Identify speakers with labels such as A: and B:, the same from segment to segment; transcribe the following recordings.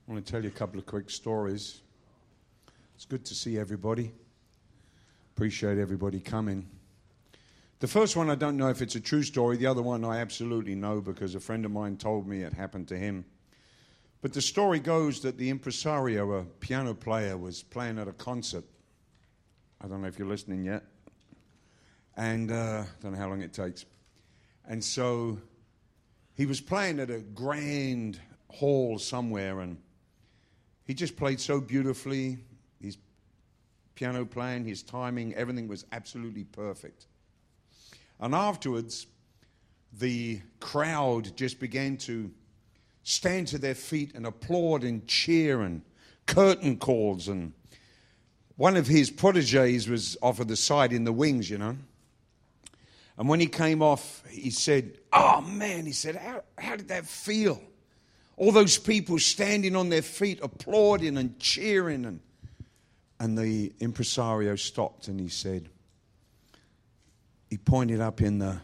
A: I want to tell you a couple of quick stories. It's good to see everybody. Appreciate everybody coming. The first one, I don't know if it's a true story. The other one, I absolutely know because a friend of mine told me it happened to him. But the story goes that the impresario, a piano player, was playing at a concert. I don't know if you're listening yet. And I don't know how long it takes. And so he was playing at a grand hall somewhere, and he just played so beautifully. His piano playing, his timing, everything was absolutely perfect. And afterwards, the crowd just began to stand to their feet and applaud and cheer and curtain calls. And one of his protégés was off of the side in the wings, you know. And when he came off, he said, "Oh, man," he said, how did that feel? All those people standing on their feet, applauding and cheering. And the impresario stopped and he said, he pointed up in the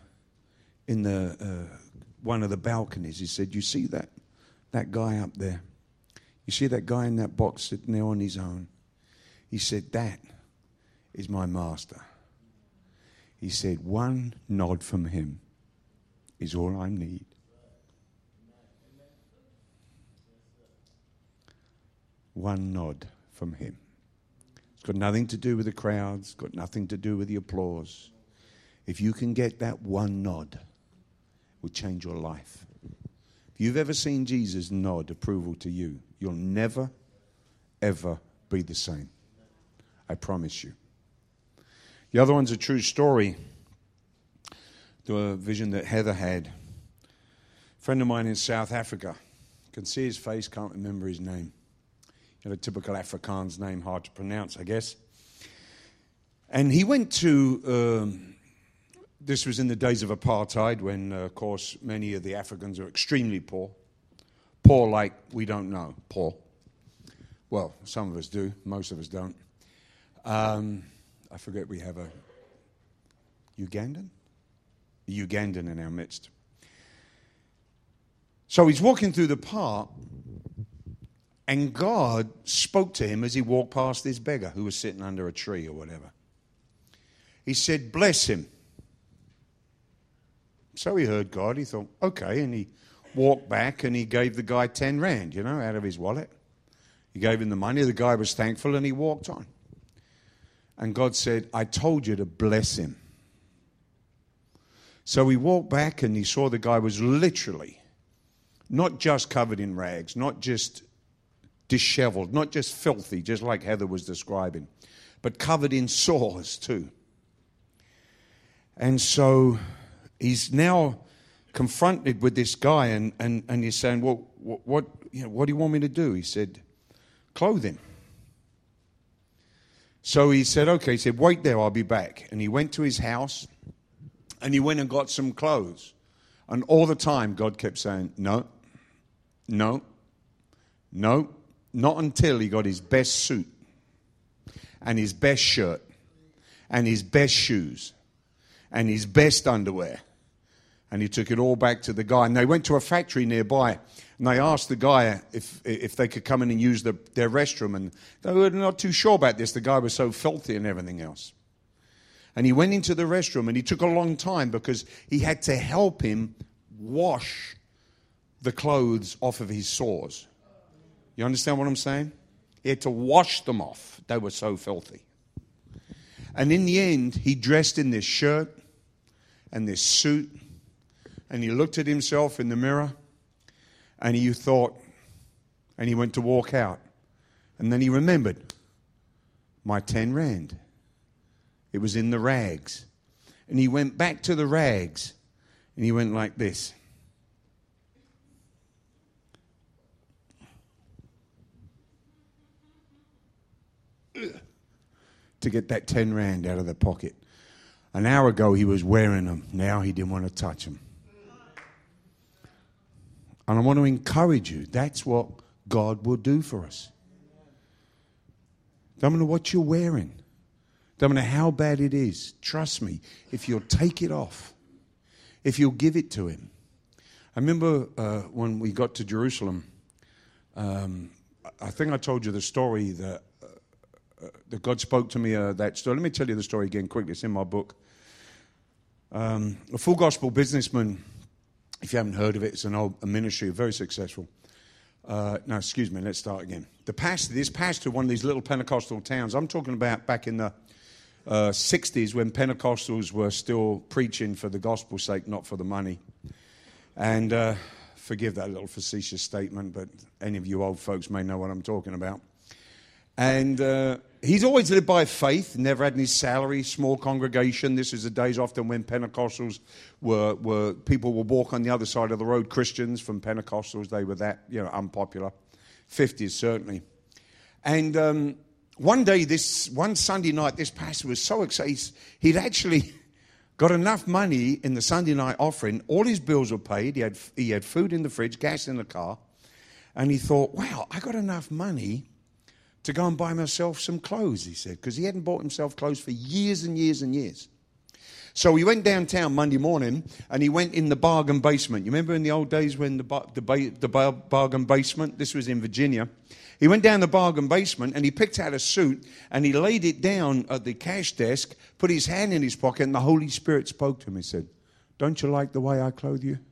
A: one of the balconies. He said, "You see that guy up there? You see that guy in that box sitting there on his own?" He said, "That is my master." He said, "One nod from him is all I need." One nod from him. It's got nothing to do with the crowds, got nothing to do with the applause. If you can get that one nod, it will change your life. If you've ever seen Jesus nod approval to you, you'll never, ever be the same. I promise you. The other one's a true story. The vision that Heather had. A friend of mine in South Africa. Can see his face, can't remember his name. He had a typical Afrikaans name, hard to pronounce, I guess. And he went to, this was in the days of apartheid when, of course, many of the Africans are extremely poor. Poor like we don't know, poor. Well, some of us do, most of us don't. I forget we have a Ugandan in our midst. So he's walking through the park, and God spoke to him as he walked past this beggar who was sitting under a tree or whatever. He said, "Bless him." So he heard God. He thought, okay, and he walked back and he gave the guy 10 rand, you know, out of his wallet. He gave him the money. The guy was thankful and he walked on. And God said, "I told you to bless him." So he walked back and he saw the guy was literally not just covered in rags, not just disheveled, not just filthy, just like Heather was describing, but covered in sores too. And so he's now confronted with this guy and he's saying, "Well, what do you want me to do?" He said, "Clothe him." So he said, okay. He said, "Wait there, I'll be back." And he went to his house and he went and got some clothes. And all the time God kept saying, "No, no, no." Not until he got his best suit and his best shirt and his best shoes and his best underwear. And he took it all back to the guy. And they went to a factory nearby and they asked the guy if they could come in and use their restroom. And they were not too sure about this. The guy was so filthy and everything else. And he went into the restroom and he took a long time because he had to help him wash the clothes off of his sores. You understand what I'm saying? He had to wash them off. They were so filthy. And in the end, he dressed in this shirt and this suit. And he looked at himself in the mirror. And he thought, and he went to walk out. And then he remembered, my 10 rand. It was in the rags. And he went back to the rags. And he went like this. To get that 10 rand out of the pocket. An hour ago he was wearing them. Now he didn't want to touch them. And I want to encourage you. That's what God will do for us. Don't matter what you're wearing. Don't matter how bad it is. Trust me. If you'll take it off. If you'll give it to him. I remember when we got to Jerusalem, I think I told you the story that God spoke to me, that story. Let me tell you the story again quickly. It's in my book. A Full Gospel Businessman, if you haven't heard of it, it's a ministry, very successful. No, excuse me, let's start again. This pastor, one of these little Pentecostal towns, I'm talking about back in the 60s when Pentecostals were still preaching for the gospel's sake, not for the money. And forgive that little facetious statement, but any of you old folks may know what I'm talking about. And he's always lived by faith, never had any salary, small congregation. This is the days often when Pentecostals were people would walk on the other side of the road, Christians from Pentecostals. They were that, unpopular. 50s, certainly. And one Sunday night, this pastor was so excited. He'd actually got enough money in the Sunday night offering. All his bills were paid. He had food in the fridge, gas in the car. And he thought, wow, I got enough money to go and buy myself some clothes, he said, because he hadn't bought himself clothes for years and years and years. So he went downtown Monday morning and he went in the bargain basement. You remember in the old days when the bargain basement, this was in Virginia. He went down the bargain basement and he picked out a suit and he laid it down at the cash desk, put his hand in his pocket, and the Holy Spirit spoke to him. He said, "Don't you like the way I clothe you?"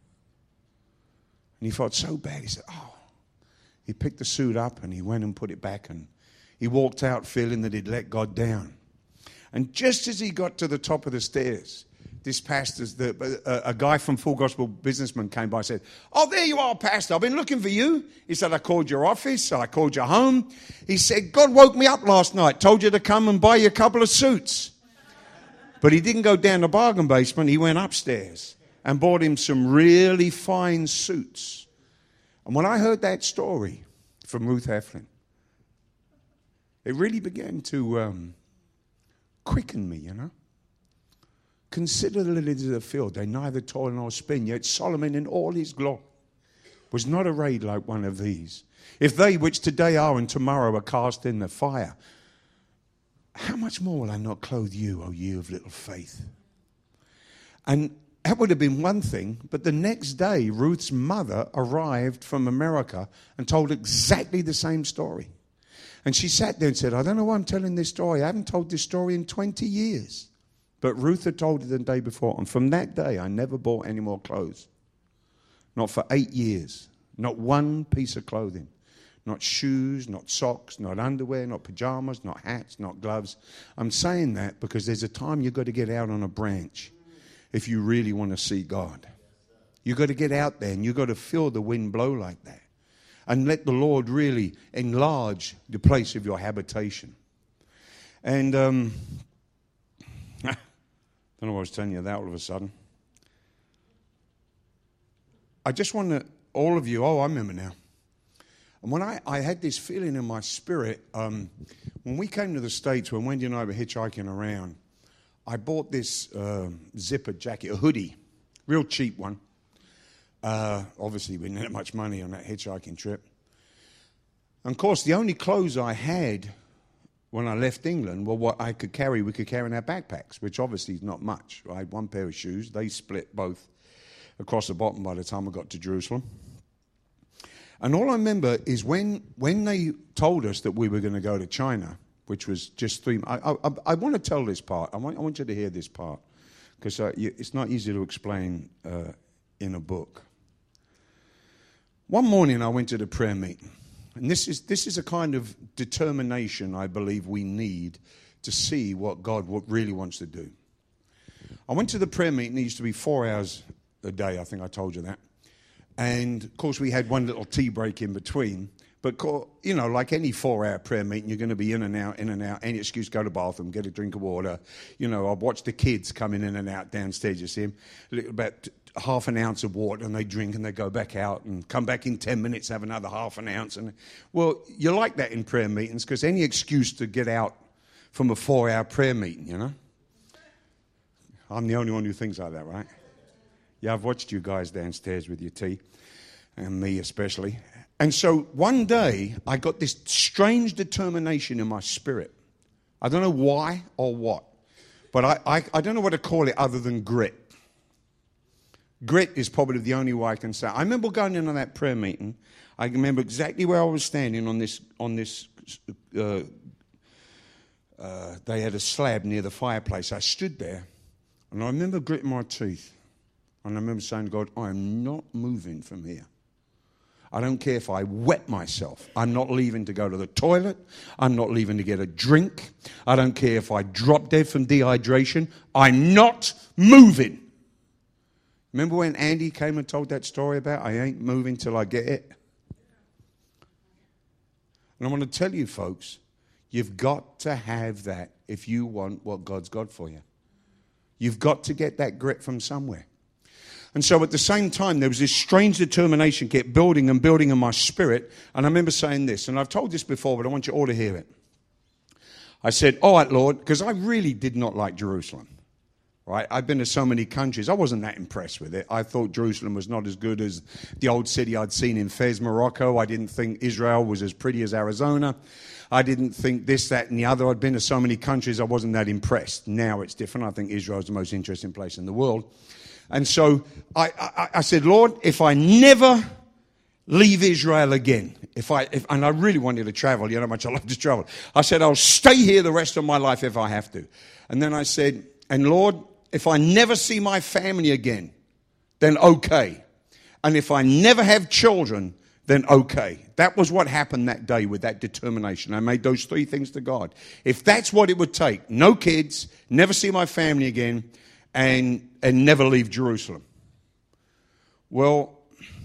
A: And he felt so bad. He said, "Oh." He picked the suit up and he went and put it back, and he walked out feeling that he'd let God down. And just as he got to the top of the stairs, this pastor's, a guy from Full Gospel Businessman came by and said, "Oh, there you are, Pastor. I've been looking for you." He said, "I called your office. I called your home." He said, "God woke me up last night, told you to come and buy you a couple of suits." But he didn't go down the bargain basement. He went upstairs and bought him some really fine suits. And when I heard that story from Ruth Heflin, it really began to quicken me, Consider the lilies of the field. They neither toil nor spin. Yet Solomon in all his glory was not arrayed like one of these. If they which today are and tomorrow are cast in the fire, how much more will I not clothe you, O ye of little faith? And that would have been one thing, but the next day, Ruth's mother arrived from America and told exactly the same story. And she sat there and said, "I don't know why I'm telling this story. I haven't told this story in 20 years. But Ruth had told it the day before. And from that day, I never bought any more clothes. Not for 8 years. Not one piece of clothing. Not shoes, not socks, not underwear, not pajamas, not hats, not gloves." I'm saying that because there's a time you've got to get out on a branch if you really want to see God. You've got to get out there and you've got to feel the wind blow like that. And let the Lord really enlarge the place of your habitation. And I don't know why I was telling you that all of a sudden. I just want to, all of you, I remember now. And when I had this feeling in my spirit, when we came to the States, when Wendy and I were hitchhiking around, I bought this zipper jacket, a hoodie, real cheap one. Obviously, we didn't have much money on that hitchhiking trip. And of course, the only clothes I had when I left England were what we could carry in our backpacks, which obviously is not much. I had one pair of shoes. They split both across the bottom by the time I got to Jerusalem. And all I remember is when they told us that we were going to go to China, which was just 3 months. I want to tell this part. I want you to hear this part because it's not easy to explain in a book. One morning I went to the prayer meeting. And this is a kind of determination I believe we need to see what God really wants to do. I went to the prayer meeting. It used to be 4 hours a day. I think I told you that. And, of course, we had one little tea break in between. But, like any 4-hour prayer meeting, you're going to be in and out. Any excuse, go to the bathroom, get a drink of water. I've watched the kids coming in and out downstairs. You see them, about half an ounce of water, and they drink and they go back out and come back in 10 minutes, have another half an ounce. And well, you like that in prayer meetings because any excuse to get out from a 4-hour prayer meeting, I'm the only one who thinks like that, right? Yeah, I've watched you guys downstairs with your tea, and me especially. And so one day, I got this strange determination in my spirit. I don't know why or what, but I don't know what to call it other than grit. Grit is probably the only way I can say. I remember going in on that prayer meeting. I remember exactly where I was standing on this. They had a slab near the fireplace. I stood there, and I remember gritting my teeth. And I remember saying to God, I am not moving from here. I don't care if I wet myself. I'm not leaving to go to the toilet. I'm not leaving to get a drink. I don't care if I drop dead from dehydration. I'm not moving. Remember when Andy came and told that story about I ain't moving till I get it? And I want to tell you, folks, you've got to have that if you want what God's got for you. You've got to get that grit from somewhere. And so at the same time, there was this strange determination kept building and building in my spirit. And I remember saying this, and I've told this before, but I want you all to hear it. I said, all right, Lord, because I really did not like Jerusalem. Right? I've been to so many countries. I wasn't that impressed with it. I thought Jerusalem was not as good as the old city I'd seen in Fez, Morocco. I didn't think Israel was as pretty as Arizona. I didn't think this, that, and the other. I'd been to so many countries, I wasn't that impressed. Now it's different. I think Israel is the most interesting place in the world. And so I said, Lord, if I never leave Israel again, and I really wanted to travel, you know how much I love to travel. I said, I'll stay here the rest of my life if I have to. And then I said, and Lord, if I never see my family again, then okay. And if I never have children, then okay. That was what happened that day with that determination. I made those three things to God. If that's what it would take, no kids, never see my family again, and never leave Jerusalem. Well,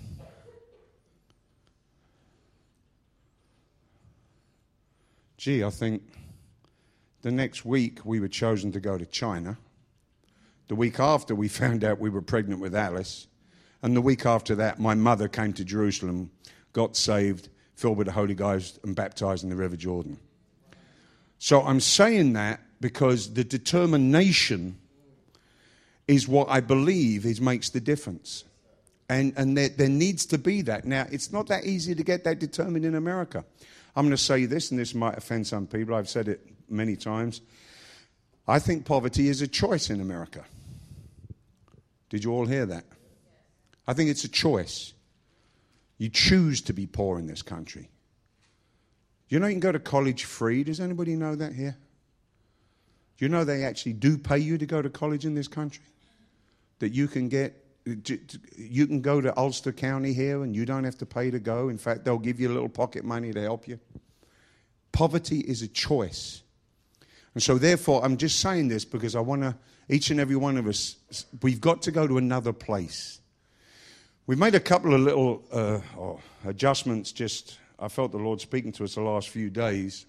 A: I think the next week we were chosen to go to China. The week after, we found out we were pregnant with Alice. And the week after that, my mother came to Jerusalem, got saved, filled with the Holy Ghost, and baptized in the River Jordan. So I'm saying that because the determination is what I believe makes the difference. And there needs to be that. Now, it's not that easy to get that determined in America. I'm going to say this, and this might offend some people. I've said it many times. I think poverty is a choice in America. Did you all hear that? I think it's a choice. You choose to be poor in this country. You know you can go to college free. Does anybody know that here? Do you know they actually do pay you to go to college in this country? That you can go to Ulster County here and you don't have to pay to go. In fact, they'll give you a little pocket money to help you. Poverty is a choice. And so therefore, I'm just saying this because I want to, each and every one of us, we've got to go to another place. We've made a couple of little adjustments I felt the Lord speaking to us the last few days.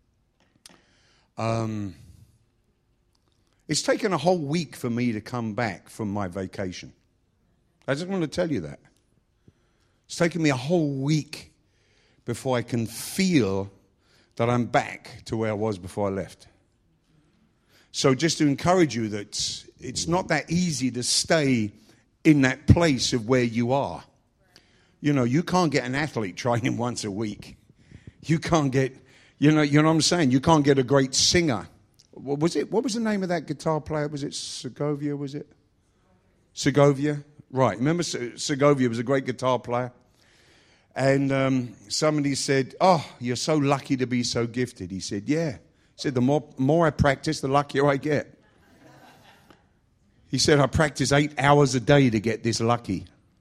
A: It's taken a whole week for me to come back from my vacation. I just want to tell you that. It's taken me a whole week before I can feel that I'm back to where I was before I left. So just to encourage you that it's not that easy to stay in that place of where you are. You know, you can't get an athlete training once a week. You can't get, you know what I'm saying? You can't get a great singer. What was the name of that guitar player? Was it Segovia, was it? Segovia? Right. Remember Segovia was a great guitar player? And somebody said, oh, you're so lucky to be so gifted. He said, yeah. He said, the more I practice, the luckier I get. He said, I practice 8 hours a day to get this lucky.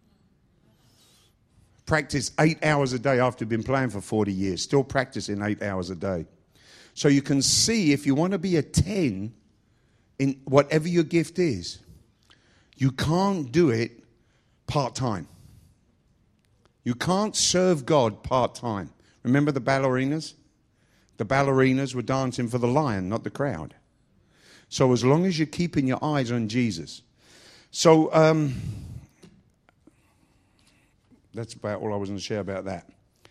A: Practice 8 hours a day after been playing for 40 years. Still practicing 8 hours a day. So you can see if you want to be a 10 in whatever your gift is, you can't do it part-time. You can't serve God part-time. Remember the ballerinas? The ballerinas were dancing for the lion, not the crowd. So as long as you're keeping your eyes on Jesus. So that's about all I was going to share about that.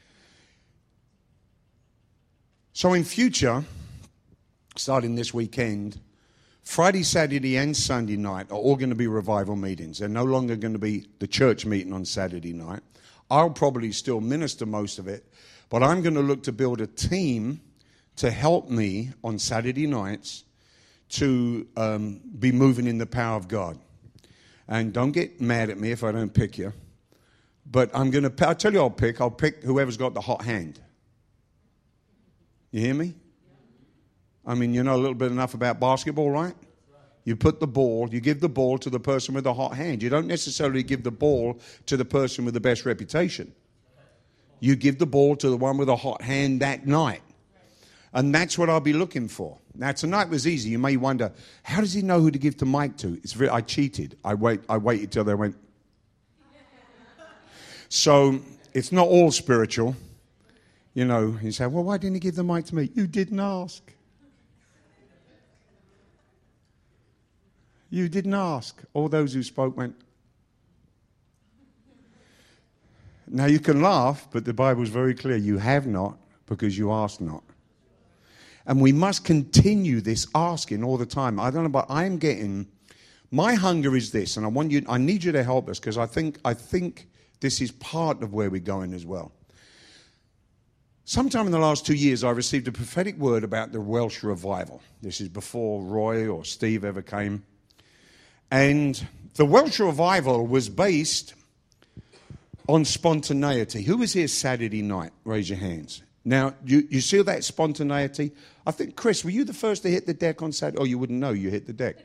A: So in future, starting this weekend, Friday, Saturday, and Sunday night are all going to be revival meetings. They're no longer going to be the church meeting on Saturday night. I'll probably still minister most of it, but I'm going to look to build a team to help me on Saturday nights to be moving in the power of God. And don't get mad at me if I don't pick you. But I'll tell you I'll pick whoever's got the hot hand. You hear me? I mean, you know a little bit enough about basketball, right? You give the ball to the person with the hot hand. You don't necessarily give the ball to the person with the best reputation. You give the ball to the one with a hot hand that night. And that's what I'll be looking for. Now, tonight was easy. You may wonder, how does he know who to give the mic to? I cheated. I waited till they went. So it's not all spiritual. You know, you say, well, why didn't he give the mic to me? You didn't ask. You didn't ask. All those who spoke went. Now you can laugh, but the Bible's very clear. You have not because you ask not. And we must continue this asking all the time. I don't know, but my hunger is this, and I need you to help us because I think this is part of where we're going as well. Sometime in the last 2 years, I received a prophetic word about the Welsh revival. This is before Roy or Steve ever came. And the Welsh revival was based on spontaneity. Who was here Saturday night? Raise your hands. Now, you see that spontaneity? I think, Chris, were you the first to hit the deck on Saturday? Oh, you wouldn't know you hit the deck.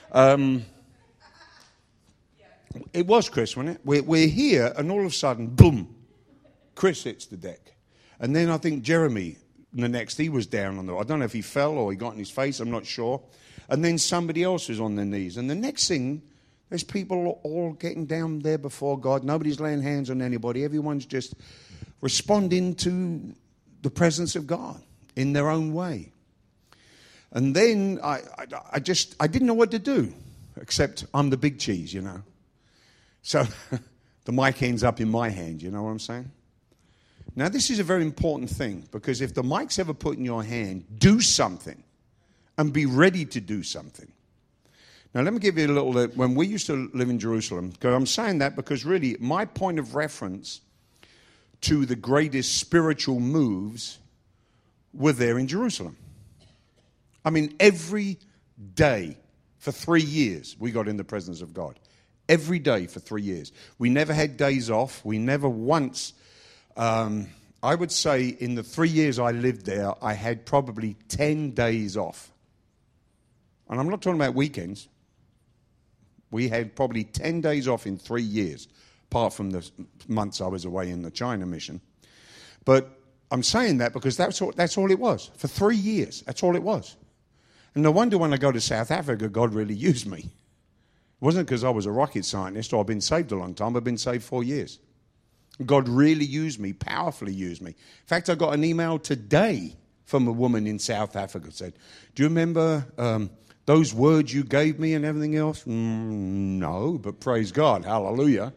A: It was Chris, wasn't it? We're here, and all of a sudden, boom, Chris hits the deck. And then I think Jeremy, he was down on I don't know if he fell or he got in his face, I'm not sure. And then somebody else was on their knees. And the next thing, there's people all getting down there before God. Nobody's laying hands on anybody. Everyone's just responding to the presence of God in their own way. And then I didn't know what to do, except I'm the big cheese, you know. So the mic ends up in my hand, you know what I'm saying? Now, this is a very important thing, because if the mic's ever put in your hand, do something and be ready to do something. Now, let me give you a little, when we used to live in Jerusalem, because I'm saying that because really my point of reference to the greatest spiritual moves were there in Jerusalem. I mean, every day for 3 years we got in the presence of God. Every day for 3 years. We never had days off. We never once, I would say in the 3 years I lived there, I had probably 10 days off. And I'm not talking about weekends. We had probably 10 days off in 3 years, apart from the months I was away in the China mission. But I'm saying that because that's all it was. For 3 years, that's all it was. And no wonder when I go to South Africa, God really used me. It wasn't because I was a rocket scientist or I've been saved a long time. I've been saved 4 years. God really used me, powerfully used me. In fact, I got an email today from a woman in South Africa that said, do you remember those words you gave me and everything else? No, but praise God. Hallelujah.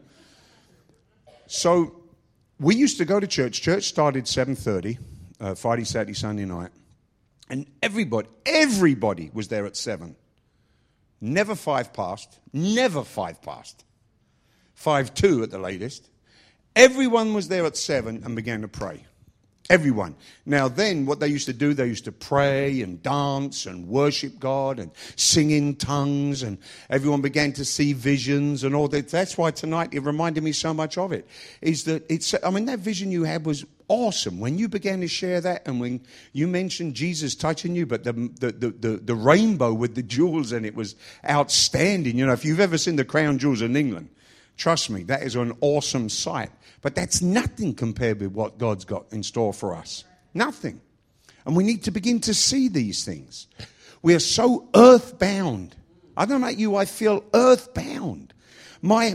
A: So we used to go to church. Church started 7:30, Friday, Saturday, Sunday night. And everybody was there at 7. Never 5 past. Never 5 past. 5:02 at the latest. Everyone was there at 7 and began to pray. Everyone. Now then, what they used to do, they used to pray and dance and worship God and sing in tongues, and everyone began to see visions and all that. That's why tonight it reminded me so much of it. Is that that vision you had was awesome when you began to share that, and when you mentioned Jesus touching you, but the rainbow with the jewels in it was outstanding. You know, if you've ever seen the crown jewels in England, trust me, that is an awesome sight. But that's nothing compared with what God's got in store for us. Nothing. And we need to begin to see these things. We are so earthbound. I don't know about you, I feel earthbound. The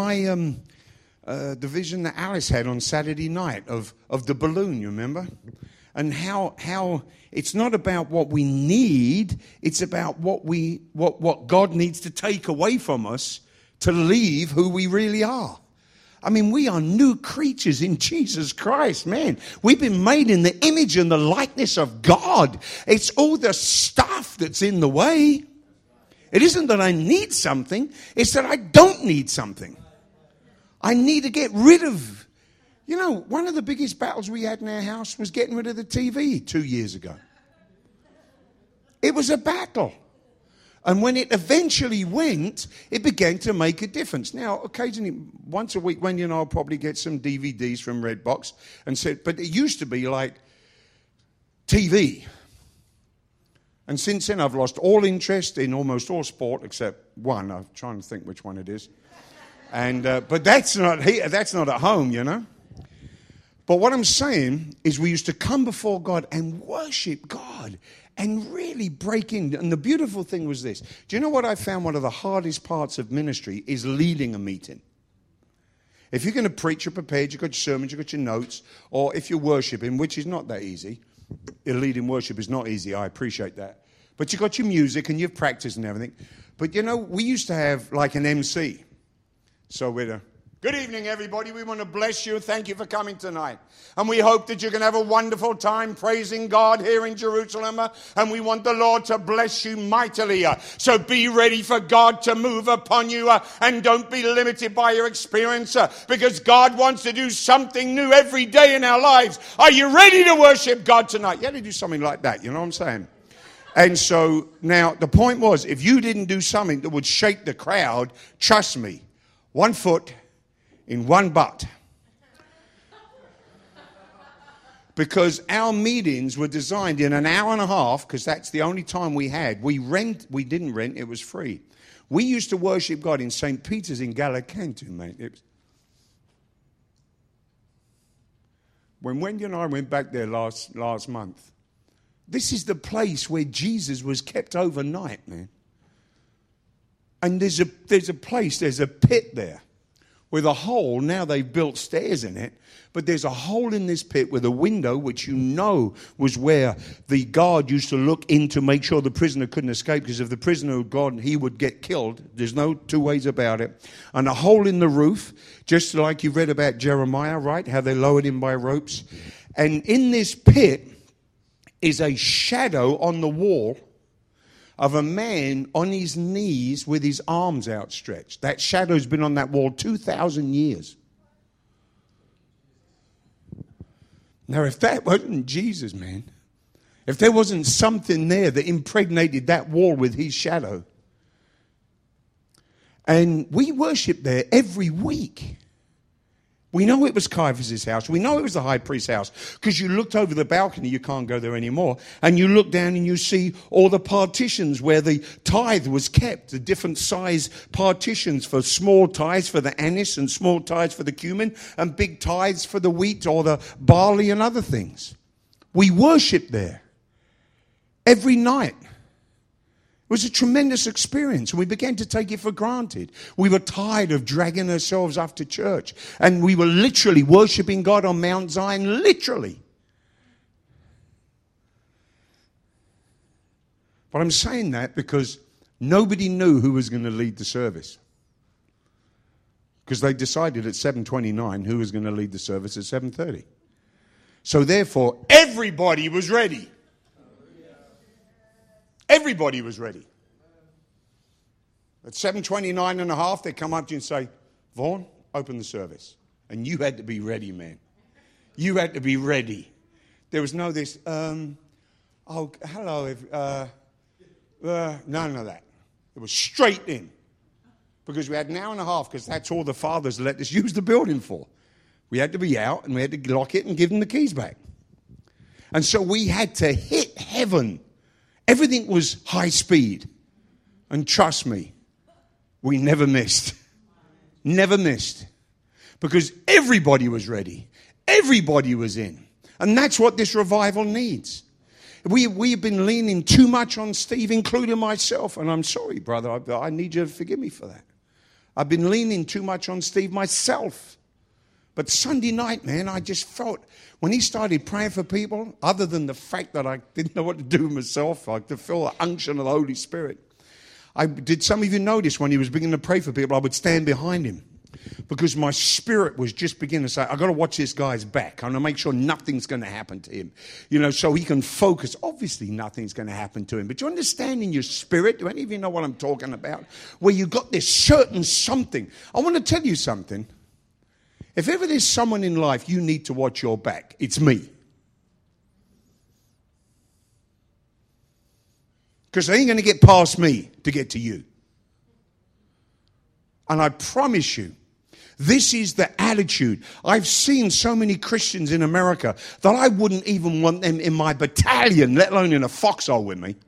A: vision that Alice had on Saturday night of the balloon, you remember? And how it's not about what we need, it's about what God needs to take away from us to leave who we really are. I mean, we are new creatures in Jesus Christ, man. We've been made in the image and the likeness of God. It's all the stuff that's in the way. It isn't that I need something. It's that I don't need something. I need to get rid of. You know, one of the biggest battles we had in our house was getting rid of the TV 2 years ago. It was a battle. And when it eventually went, it began to make a difference. Now, occasionally, once a week, Wendy and I will probably get some DVDs from Redbox. But it used to be like TV. And since then, I've lost all interest in almost all sport except one. I'm trying to think which one it is. But that's not at home, you know. But what I'm saying is we used to come before God and worship God and really break in. And the beautiful thing was this. Do you know what I found one of the hardest parts of ministry is leading a meeting? If you're going to preach, you're prepared, you've got your sermons, you've got your notes, or if you're worshiping, which is not that easy. Leading worship is not easy, I appreciate that. But you've got your music and you've practiced and everything. But you know, we used to have like an MC. So we're good evening, everybody. We want to bless you. Thank you for coming tonight. And we hope that you're going to have a wonderful time praising God here in Jerusalem. And we want the Lord to bless you mightily. So be ready for God to move upon you. And don't be limited by your experience. Because God wants to do something new every day in our lives. Are you ready to worship God tonight? You had to do something like that. You know what I'm saying? And so now the point was, if you didn't do something that would shake the crowd, trust me, 1 foot in one butt. Because our meetings were designed in an hour and a half, because that's the only time we had. We didn't rent, it was free. We used to worship God in St. Peter's in Galacantu, mate. When Wendy and I went back there last month, this is the place where Jesus was kept overnight, man. And there's a pit there with a hole. Now they've built stairs in it, but there's a hole in this pit with a window, which you know was where the guard used to look in to make sure the prisoner couldn't escape, because if the prisoner had gone, he would get killed. There's no two ways about it. And a hole in the roof, just like you read about Jeremiah, right? How they lowered him by ropes. And in this pit is a shadow on the wall of a man on his knees with his arms outstretched. That shadow's been on that wall 2,000 years. Now, if that wasn't Jesus, man, if there wasn't something there that impregnated that wall with his shadow, and we worship there every week. We know it was Caiaphas' house. We know it was the high priest's house, because you looked over the balcony, you can't go there anymore, and you look down and you see all the partitions where the tithe was kept, the different size partitions for small tithes for the anise and small tithes for the cumin and big tithes for the wheat or the barley and other things. We worship there every night. It was a tremendous experience, and we began to take it for granted. We were tired of dragging ourselves after church, and we were literally worshiping God on Mount Zion, literally. But I'm saying that because nobody knew who was going to lead the service. Because they decided at 7:29 who was going to lead the service at 7:30. So therefore, everybody was ready. Everybody was ready. At 7:29 and a half, they come up to you and say, Vaughn, open the service. And you had to be ready, man. You had to be ready. There was no this, none of that. It was straight in. Because we had an hour and a half, because that's all the fathers let us use the building for. We had to be out, and we had to lock it and give them the keys back. And so we had to hit heaven. Everything was high speed. And trust me, we never missed. Never missed. Because everybody was ready. Everybody was in. And that's what this revival needs. We've been leaning too much on Steve, including myself. And I'm sorry, brother. I need you to forgive me for that. I've been leaning too much on Steve myself. But Sunday night, man, I just felt, when he started praying for people, other than the fact that I didn't know what to do myself, I could feel the unction of the Holy Spirit. Did some of you notice when he was beginning to pray for people, I would stand behind him? Because my spirit was just beginning to say, I've got to watch this guy's back. I'm going to make sure nothing's going to happen to him. So he can focus. Obviously, nothing's going to happen to him. But you understand in your spirit, do any of you know what I'm talking about? Where you got this certain something. I want to tell you something. If ever there's someone in life you need to watch your back, it's me. Because they ain't going to get past me to get to you. And I promise you, this is the attitude. I've seen so many Christians in America that I wouldn't even want them in my battalion, let alone in a foxhole with me.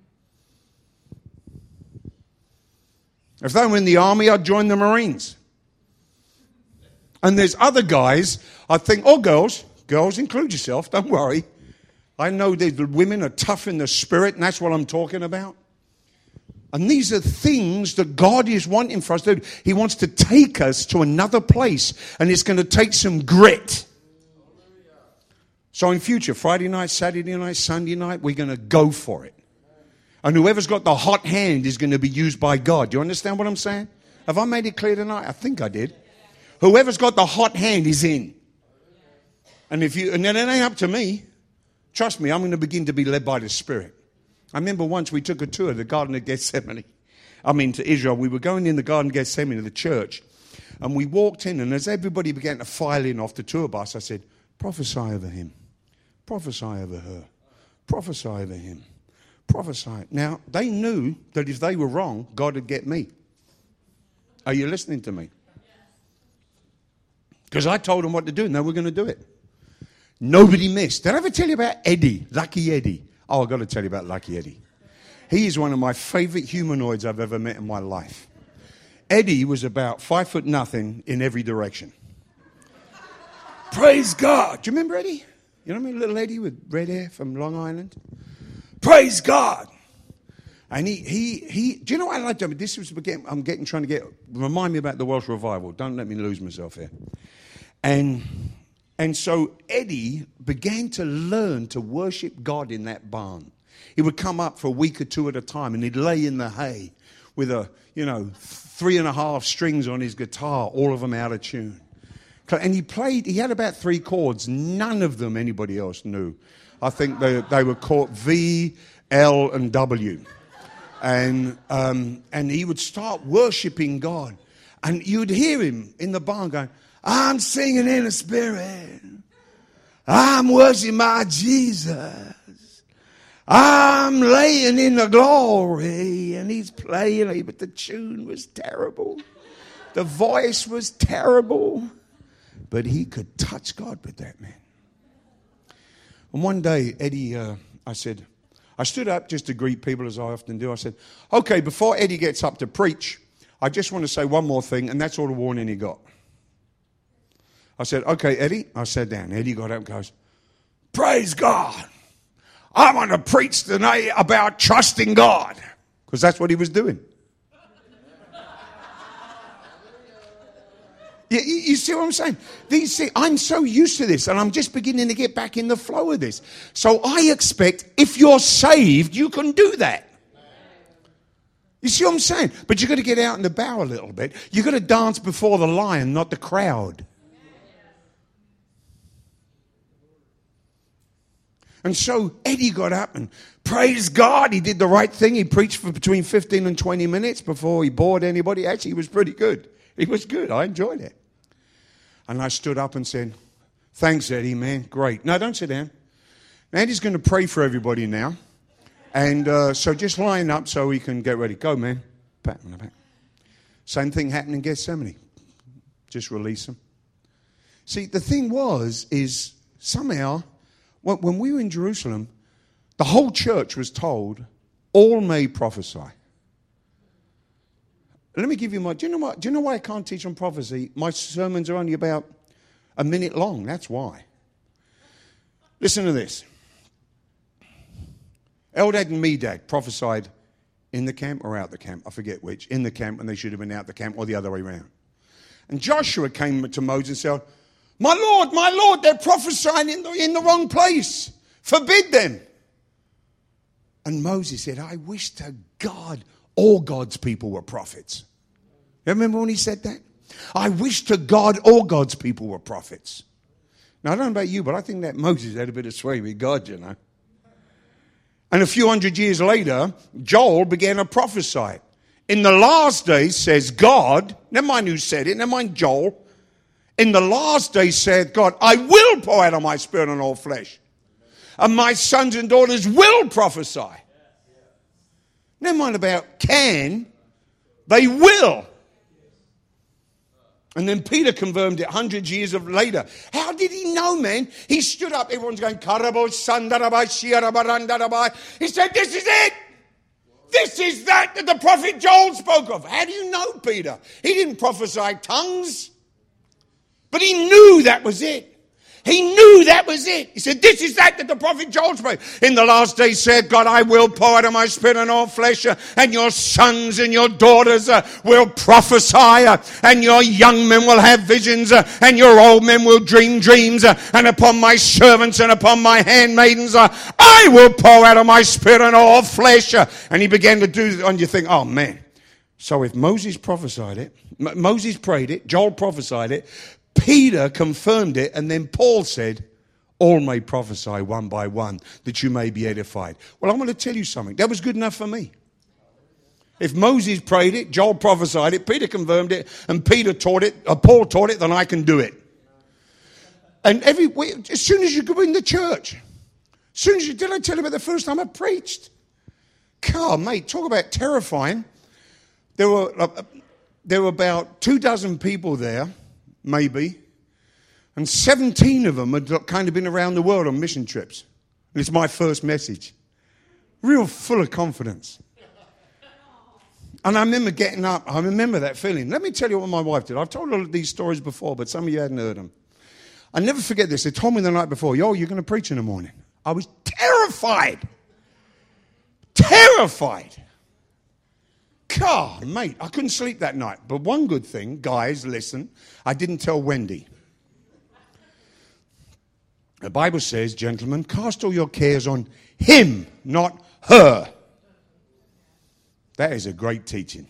A: If they were in the army, I'd join the Marines. And there's other guys, I think, or girls include yourself, don't worry. I know that the women are tough in the spirit, and that's what I'm talking about. And these are things that God is wanting for us to do. He wants to take us to another place, and it's going to take some grit. So in future, Friday night, Saturday night, Sunday night, we're going to go for it. And whoever's got the hot hand is going to be used by God. Do you understand what I'm saying? Have I made it clear tonight? I think I did. Whoever's got the hot hand is in. And then it ain't up to me. Trust me, I'm going to begin to be led by the Spirit. I remember once we took a tour of the Garden of Gethsemane. To Israel. We were going in the Garden of Gethsemane of the church. And we walked in, and as everybody began to file in off the tour bus, I said, prophesy over him. Prophesy over her. Prophesy over him. Prophesy. Now, they knew that if they were wrong, God would get me. Are you listening to me? Because I told them what to do, and they were going to do it. Nobody missed. Did I ever tell you about Eddie, Lucky Eddie? Oh, I've got to tell you about Lucky Eddie. He is one of my favorite humanoids I've ever met in my life. Eddie was about 5'0" in every direction. Praise God. Do you remember Eddie? You know me, little Eddie with red hair from Long Island? Praise God. And he do you know what I like to do? This was remind me about the Welsh revival. Don't let me lose myself here. And so Eddie began to learn to worship God in that barn. He would come up for a week or two at a time, and he'd lay in the hay with 3.5 strings on his guitar, all of them out of tune. And he had about 3 chords. None of them anybody else knew. I think they were called V, L, and W. And he would start worshiping God. And you'd hear him in the barn going, I'm singing in the spirit. I'm worshiping my Jesus. I'm laying in the glory. And he's playing, but the tune was terrible. The voice was terrible. But he could touch God with that, man. And one day, Eddie, I stood up just to greet people as I often do. I said, okay, before Eddie gets up to preach, I just want to say one more thing, and that's all the warning he got. I said, okay, Eddie. I sat down. Eddie got up and goes, praise God. I want to preach tonight about trusting God. Because that's what he was doing. You see what I'm saying? I'm so used to this, and I'm just beginning to get back in the flow of this. So I expect if you're saved, you can do that. You see what I'm saying? But you've got to get out in the bow a little bit. You've got to dance before the lion, not the crowd. And so Eddie got up and praise God. He did the right thing. He preached for between 15 and 20 minutes before he bored anybody. Actually, he was pretty good. It was good. I enjoyed it. And I stood up and said, thanks, Eddie, man. Great. No, don't sit down. Eddie's going to pray for everybody now. And so just line up so we can get ready. Go, man. Pat on the back. Same thing happened in Gethsemane. Just release them. See, the thing is somehow, when we were in Jerusalem, the whole church was told, all may prophesy. Let me give you do you know why I can't teach on prophecy? My sermons are only about a minute long. That's why. Listen to this. Eldad and Medad prophesied in the camp or out the camp. I forget which. In the camp, and they should have been out the camp, or the other way around. And Joshua came to Moses and said, my Lord, they're prophesying in the wrong place. Forbid them. And Moses said, I wish to God all God's people were prophets. You remember when he said that? I wish to God all God's people were prophets. Now, I don't know about you, but I think that Moses had a bit of sway with God, you know. And a few hundred years later, Joel began to prophesy. In the last days, says God, never mind who said it, never mind Joel. In the last days, said God, I will pour out of my spirit on all flesh. And my sons and daughters will prophesy. Never mind about can. They will. And then Peter confirmed it hundreds of years later. How did he know, man? He stood up. Everyone's going, Karabo, Sandarabai, Shiarabarandarabai. He said, this is it. This is that the prophet Joel spoke of. How do you know, Peter? He didn't prophesy tongues. But he knew that was it. He knew that was it. He said, this is that the prophet Joel spoke. In the last days said, God, I will pour out of my spirit on all flesh, and your sons and your daughters will prophesy, and your young men will have visions, and your old men will dream dreams, and upon my servants and upon my handmaidens, I will pour out of my spirit on all flesh. And he began to do, and you think, oh man. So if Moses prophesied it, Moses prayed it, Joel prophesied it, Peter confirmed it, and then Paul said, all may prophesy one by one, that you may be edified. Well, I'm going to tell you something. That was good enough for me. If Moses prayed it, Joel prophesied it, Peter confirmed it, and Peter taught it, or Paul taught it, then I can do it. And as soon as you go in the church, did I tell you about the first time I preached? God, mate, talk about terrifying. There were about 24 people there, maybe, and 17 of them had kind of been around the world on mission trips. And it's my first message. Real full of confidence. And I remember getting up. I remember that feeling. Let me tell you what my wife did. I've told all of these stories before, but some of you hadn't heard them. I never forget this. They told me the night before, you're going to preach in the morning. I was terrified. Terrified. God, mate, I couldn't sleep that night. But one good thing, guys, listen, I didn't tell Wendy. The Bible says, gentlemen, cast all your cares on him, not her. That is a great teaching.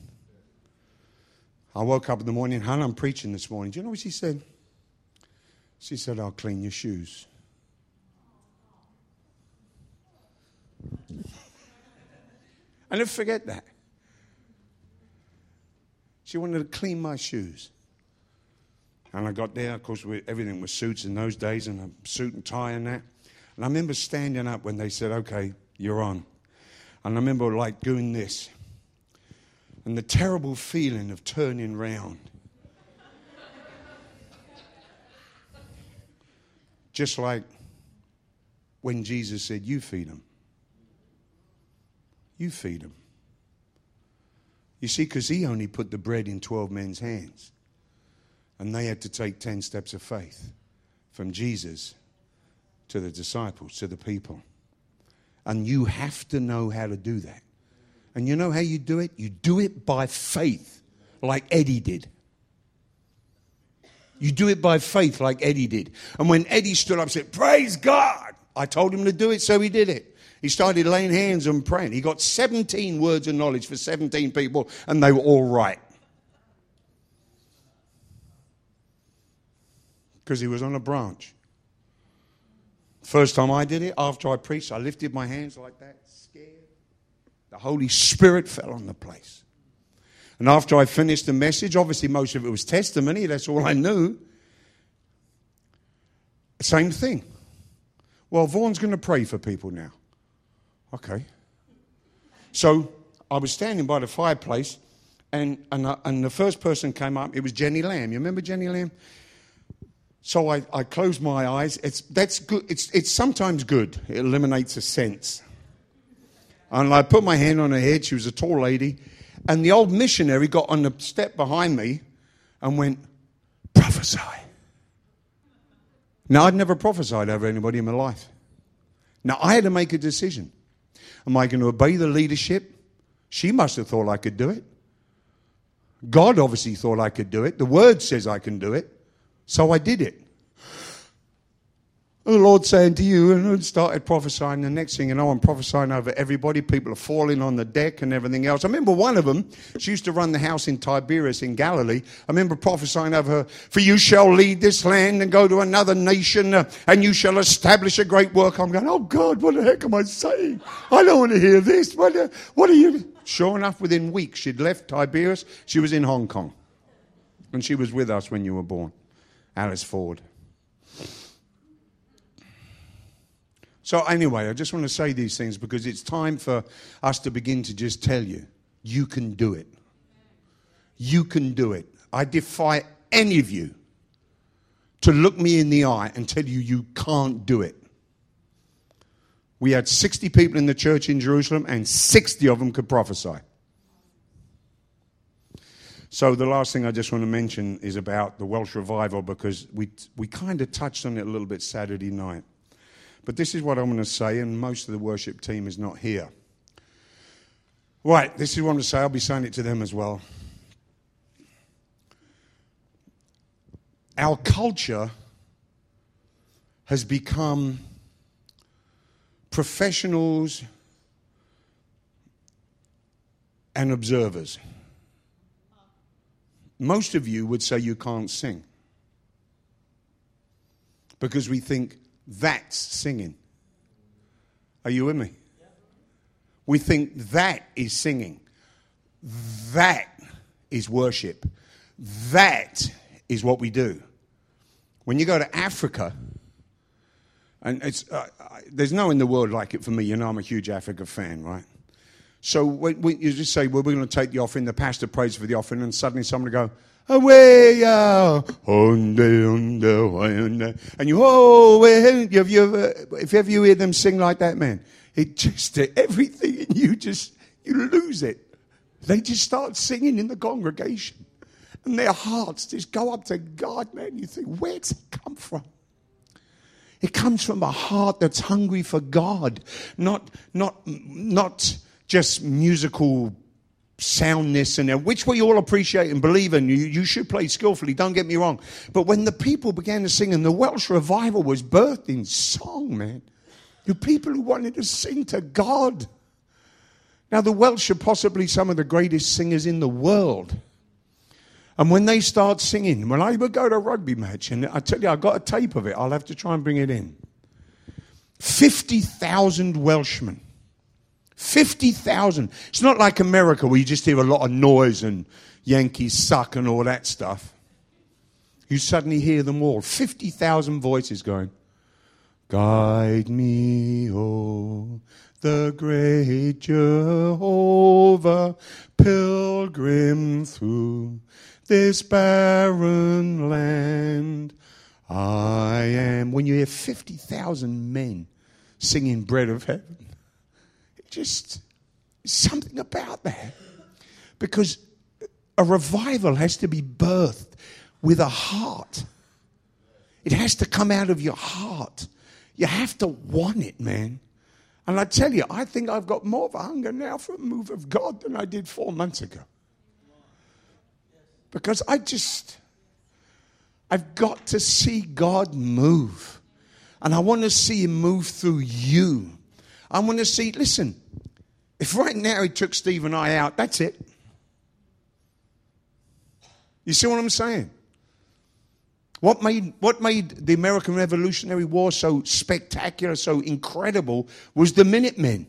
A: I woke up in the morning, hon, I'm preaching this morning. Do you know what she said? She said, I'll clean your shoes. I never forget that. She wanted to clean my shoes. And I got there, of course, everything was suits in those days, and a suit and tie and that. And I remember standing up when they said, okay, you're on. And I remember like doing this. And the terrible feeling of turning round. Just like when Jesus said, you feed them. You feed them. You see, because he only put the bread in 12 men's hands. And they had to take 10 steps of faith from Jesus to the disciples, to the people. And you have to know how to do that. And you know how you do it? You do it by faith, like Eddie did. You do it by faith like Eddie did. And when Eddie stood up and said, praise God, I told him to do it, so he did it. He started laying hands and praying. He got 17 words of knowledge for 17 people, and they were all right. Because he was on a branch. First time I did it, after I preached, I lifted my hands like that, scared. The Holy Spirit fell on the place. And after I finished the message, obviously most of it was testimony, that's all I knew. Same thing. Well, Vaughan's going to pray for people now. Okay. So I was standing by the fireplace, and the first person came up. It was Jenny Lamb. You remember Jenny Lamb? So I closed my eyes. That's good. It's sometimes good. It eliminates a sense. And I put my hand on her head. She was a tall lady. And the old missionary got on the step behind me and went, prophesy. Now, I'd never prophesied over anybody in my life. Now, I had to make a decision. Am I going to obey the leadership? She must have thought I could do it. God obviously thought I could do it. The Word says I can do it. So I did it. And the Lord's saying to you, and I started prophesying. The next thing you know, I'm prophesying over everybody. People are falling on the deck and everything else. I remember one of them, she used to run the house in Tiberias in Galilee. I remember prophesying over her, for you shall lead this land and go to another nation, and you shall establish a great work. I'm going, oh God, what the heck am I saying? I don't want to hear this. What are you? Sure enough, within weeks, she'd left Tiberias. She was in Hong Kong. And she was with us when you were born. Alice Ford. So anyway, I just want to say these things because it's time for us to begin to just tell you, you can do it. You can do it. I defy any of you to look me in the eye and tell you you can't do it. We had 60 people in the church in Jerusalem and 60 of them could prophesy. So the last thing I just want to mention is about the Welsh revival, because we kind of touched on it a little bit Saturday night. But this is what I'm going to say, and most of the worship team is not here. Right, this is what I'm going to say. I'll be saying it to them as well. Our culture has become professionals and observers. Most of you would say you can't sing because we think that's singing. Are you with me? We think that is singing. That is worship. That is what we do. When you go to Africa, and it's there's no in the world like it for me. You know, I'm a huge Africa fan, right? So when you just say, well, we're going to take the offering, the pastor prays for the offering, and suddenly someone will go, away, and you, oh, if ever you hear them sing like that, man, it just, everything in you you lose it. They just start singing in the congregation, and their hearts just go up to God, man. You think, where's it come from? It comes from a heart that's hungry for God, not just musical soundness, and which we all appreciate and believe in. You should play skillfully, don't get me wrong. But when the people began to sing, and the Welsh revival was birthed in song, man. The people who wanted to sing to God. Now, the Welsh are possibly some of the greatest singers in the world. And when they start singing, when I would go to a rugby match, and I tell you, I got a tape of it. I'll have to try and bring it in. 50,000 Welshmen. 50,000. It's not like America where you just hear a lot of noise and Yankees suck and all that stuff. You suddenly hear them all. 50,000 voices going, guide me, oh, the great Jehovah, pilgrim through this barren land. I am. When you hear 50,000 men singing Bread of Heaven, just something about that. Because a revival has to be birthed with a heart. It has to come out of your heart. You have to want it, man. And I tell you, I think I've got more of a hunger now for a move of God than I did 4 months ago. Because I've got to see God move. And I want to see him move through you. I want to see, listen, if right now he took Steve and I out, that's it. You see what I'm saying? What made the American Revolutionary War so spectacular, so incredible, was the Minutemen.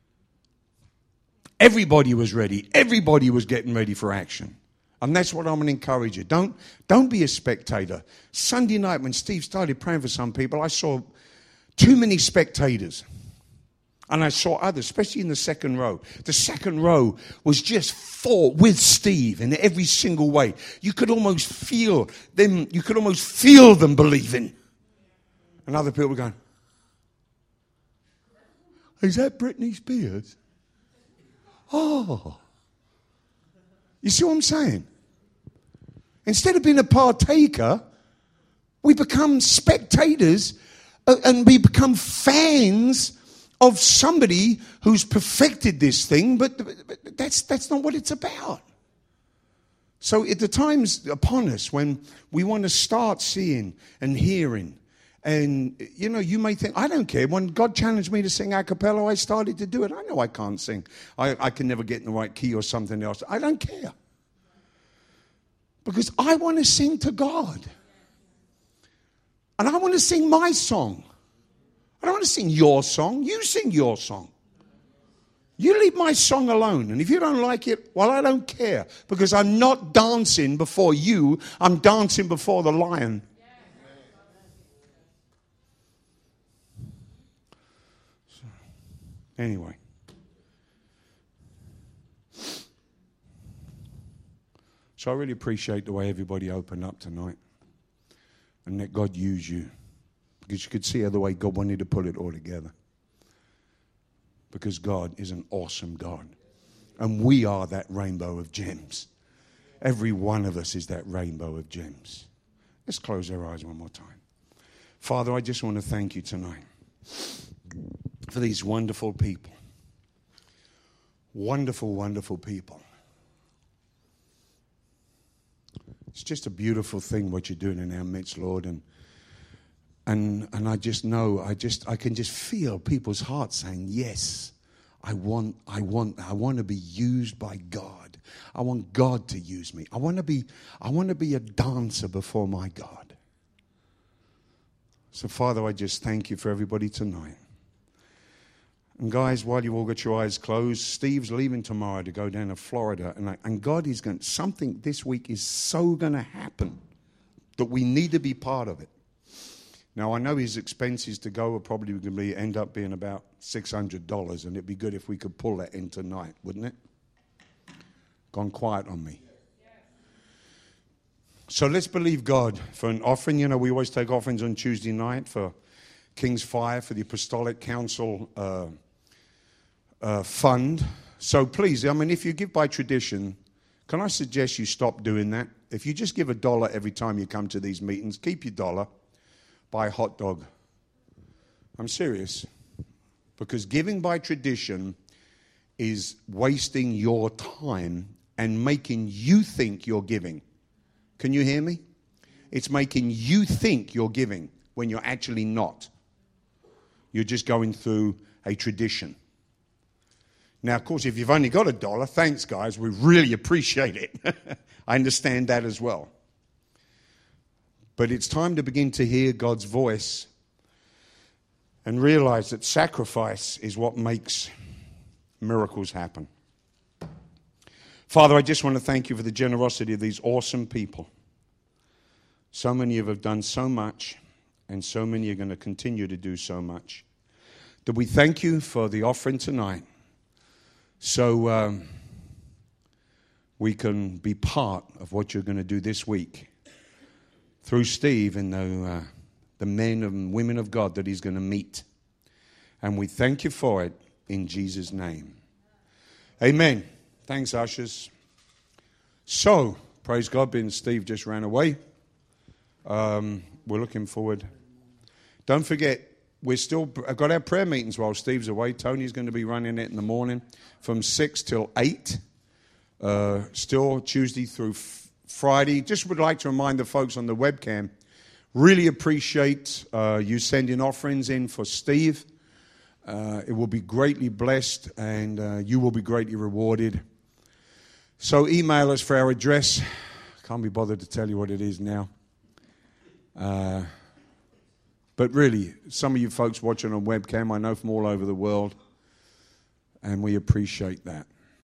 A: Everybody was ready. Everybody was getting ready for action. And that's what I'm going to encourage you. Don't be a spectator. Sunday night when Steve started praying for some people, I saw too many spectators. And I saw others, especially in the second row. The second row was just full with Steve in every single way. You could almost feel them. You could almost feel them believing. And other people were going, is that Britney Spears? Oh. You see what I'm saying? Instead of being a partaker, we become spectators and we become fans of somebody who's perfected this thing, but that's not what it's about. So the time's upon us when we want to start seeing and hearing. And, you know, you may think, I don't care. When God challenged me to sing a cappella, I started to do it. I know I can't sing. I can never get in the right key or something else. I don't care. Because I want to sing to God. And I want to sing my song. I don't want to sing your song. You sing your song. You leave my song alone. And if you don't like it, well, I don't care. Because I'm not dancing before you. I'm dancing before the Lion. Anyway. So I really appreciate the way everybody opened up tonight. And let God use you. Because you could see how the way God wanted to put it all together. Because God is an awesome God. And we are that rainbow of gems. Every one of us is that rainbow of gems. Let's close our eyes one more time. Father, I just want to thank you tonight for these wonderful people. Wonderful, wonderful people. It's just a beautiful thing what you're doing in our midst, Lord. And I just know, I can just feel people's hearts saying, yes, I want to be used by God. I want God to use me. I want to be a dancer before my God. So, Father, I just thank you for everybody tonight. And guys, while you all got your eyes closed, Steve's leaving tomorrow to go down to Florida. And God is going, something this week is so going to happen that we need to be part of it. Now, I know his expenses to go are probably going to end up being about $600, and it'd be good if we could pull that in tonight, wouldn't it? Gone quiet on me. So let's believe God for an offering. You know, we always take offerings on Tuesday night for King's Fire, for the Apostolic Council fund. So please, I mean, if you give by tradition, can I suggest you stop doing that? If you just give $1 every time you come to these meetings, keep your $1, buy a hot dog. I'm serious. Because giving by tradition is wasting your time and making you think you're giving. Can you hear me? It's making you think you're giving when you're actually not. You're just going through a tradition. Now, of course, if you've only got $1, thanks, guys. We really appreciate it. I understand that as well. But it's time to begin to hear God's voice and realize that sacrifice is what makes miracles happen. Father, I just want to thank you for the generosity of these awesome people. So many of you have done so much, and so many are going to continue to do so much. That we thank you for the offering tonight. So we can be part of what you're going to do this week through Steve and the men and women of God that he's going to meet. And we thank you for it in Jesus' name. Amen. Thanks, ushers. So, praise God, Ben and Steve just ran away. We're looking forward. Don't forget, I've got our prayer meetings while Steve's away. Tony's going to be running it in the morning from 6 till 8. Still Tuesday through Friday. Just would like to remind the folks on the webcam, really appreciate you sending offerings in for Steve. It will be greatly blessed, and you will be greatly rewarded. So email us for our address. Can't be bothered to tell you what it is now. But really, some of you folks watching on webcam, I know from all over the world, and we appreciate that.